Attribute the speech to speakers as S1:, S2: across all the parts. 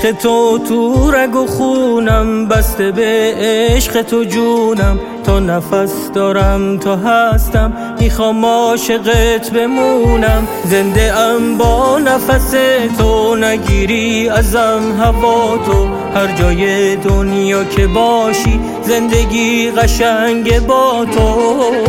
S1: عشق تو رگ و خونم، بسته به عشق تو جونم. تا نفس دارم تا هستم میخوام عاشقت بمونم. زنده ام با نفس تو، نگیری ازم هوا تو. هر جای دنیا که باشی زندگی قشنگ با تو.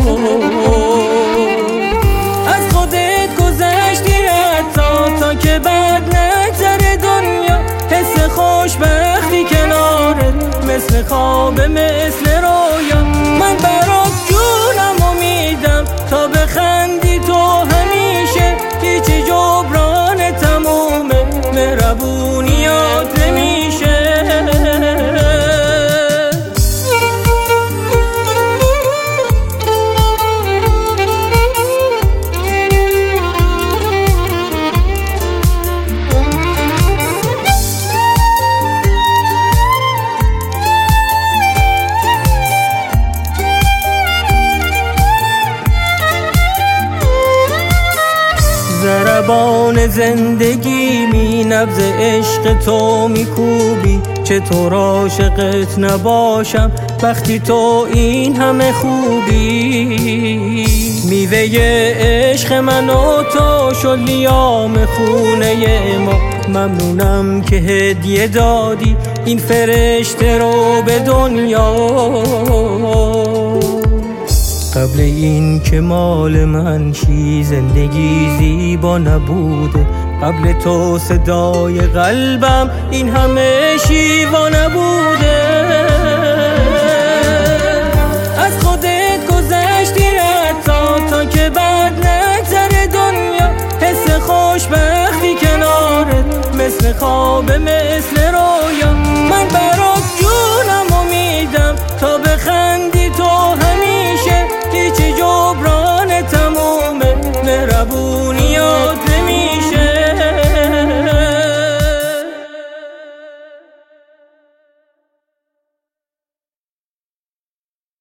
S1: از خودت گذشتی حتی تا که بعد نگذره دنیا. حس خوشبختی کنارت مثل خواب مثل رویا. من برات جونم امیدم تا بخندی تو همیشه. هیچ جبران تموم مهربونیات نمیشه. ضربان زندگی می نبض عشق تو میکوبی. چطور عاشقت نباشم وقتی تو این همه خوبی. میوه عشق من و تو شد لیام خونه ما. ممنونم که هدیه دادی این فرشته رو به دنیا. قبل این که مال من شی زندگی زیبا نبوده. قبل تو صدای قلبم این همه شیوا نبوده. از خودت گذشتی حتی تا که بعد نگذره دنیا. حس خوشبختی کنارت مثل خواب مثل